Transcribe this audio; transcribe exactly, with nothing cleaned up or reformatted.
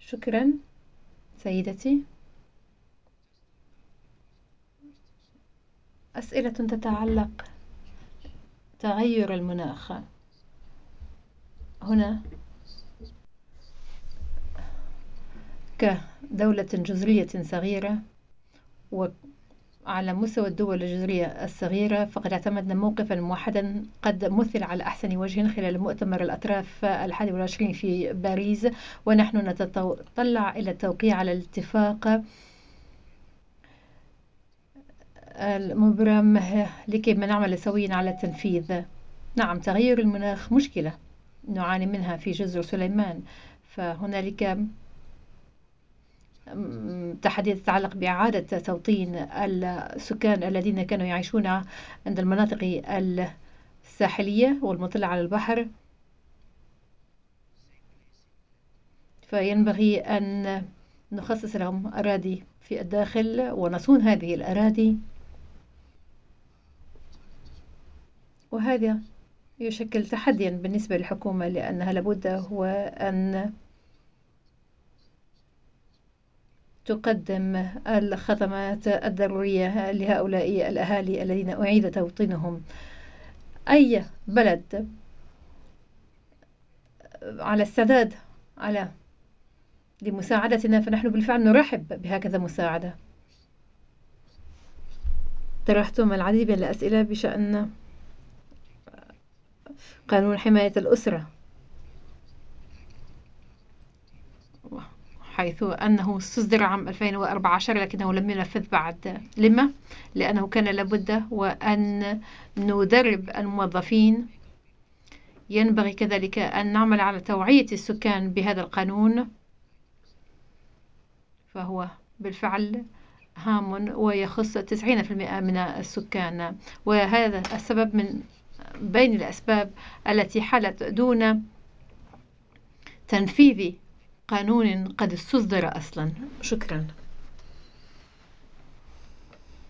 شكرا سيدتي. أسئلة تتعلق تغير المناخ. هنا كدولة جزرية صغيرة وعلى مستوى الدول الجزرية الصغيرة فقد اعتمدنا موقفا موحدا قد مثل على أحسن وجه خلال مؤتمر الأطراف الحادي والعشرين في باريس، ونحن نتطلع إلى التوقيع على الاتفاق المبرم لكي نعمل سويا على التنفيذ. نعم، تغير المناخ مشكلة نعاني منها في جزر سليمان، فهنالك تحديات تتعلق بإعادة توطين السكان الذين كانوا يعيشون عند المناطق الساحلية والمطلة على البحر، فينبغي أن نخصص لهم أراضي في الداخل ونصون هذه الأراضي، وهذا يشكل تحديا بالنسبة للحكومة لأنها لابد هو أن تقدم الخدمات الضرورية لهؤلاء الأهالي الذين أعيد توطينهم. أي بلد على استعداد على لمساعدتنا فنحن بالفعل نرحب بهكذا مساعدة. طرحتم العديد من الأسئلة بشأن قانون حماية الأسرة، حيث أنه استصدر عام ألفين وأربعة عشر لكنه لم ينفذ بعد. لما؟ لأنه كان لابد وأن ندرب الموظفين. ينبغي كذلك أن نعمل على توعية السكان بهذا القانون، فهو بالفعل هام ويخص تسعين بالمئة من السكان، وهذا السبب من بين الأسباب التي حلت دون تنفيذ قانون قد استصدر أصلا. شكرا.